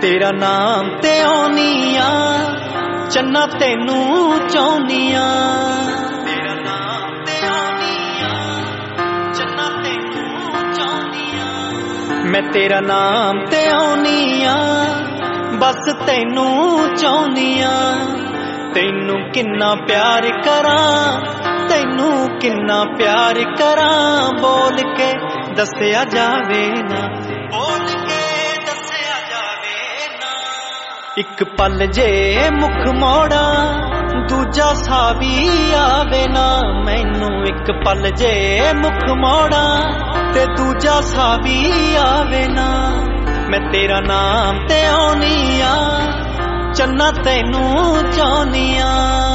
तेरा नाम ते आउनिया चन्ना तेनू चाहुनिया तेरा नाम ते आउनिया चन्ना तेनू चाहुनिया मैं तेरा नाम ते आउनिया बस तेनू चाहुनिया तेनू किन्ना प्यार करां तेनू किन्ना प्यार करां बोल के दस्या जावे ना बोल के दस्या जावे ना एक पल जे मुख मोड़ा दूजा सा भी आवे ना मैनू एक पल जे मुख मोड़ा ते दूजा सा भी आवे ना मैं तेरा नाम ते आउनिया चन्ना तेनू चाहुनिया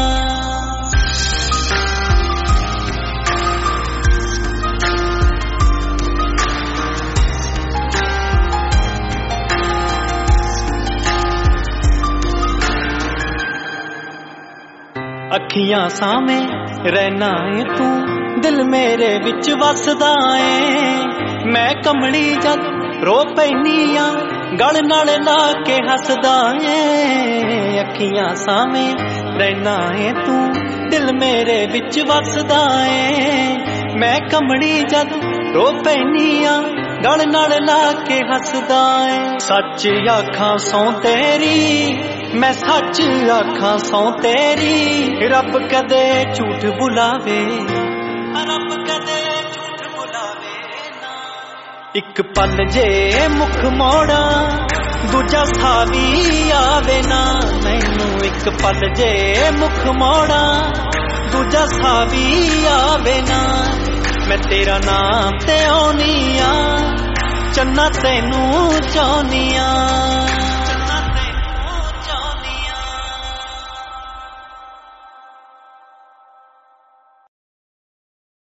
अखियां सामे रहना है तू दिल मेरे विच वसदा है मैं कमली जद रो पैनिया गल नाल ला के हसदा है अखियां सामे रहना है तू दिल मेरे विच वसदा है मैं कमली जद रो पैनिया गल नाल ला के हसदा है सच आखां सौ तेरी मैं सच आखां सौ तेरी रब कदे झूठ बुलावे रब कदे झूठ बुलावे ना एक पल जे मुख मोड़ा दूजा सा भी आवे ना मैनू एक पल जे मुख मोड़ा दूजा सा भी आवे ना मैं तेरा नाम ते आउनिया चन्ना तेनू चाहुनिया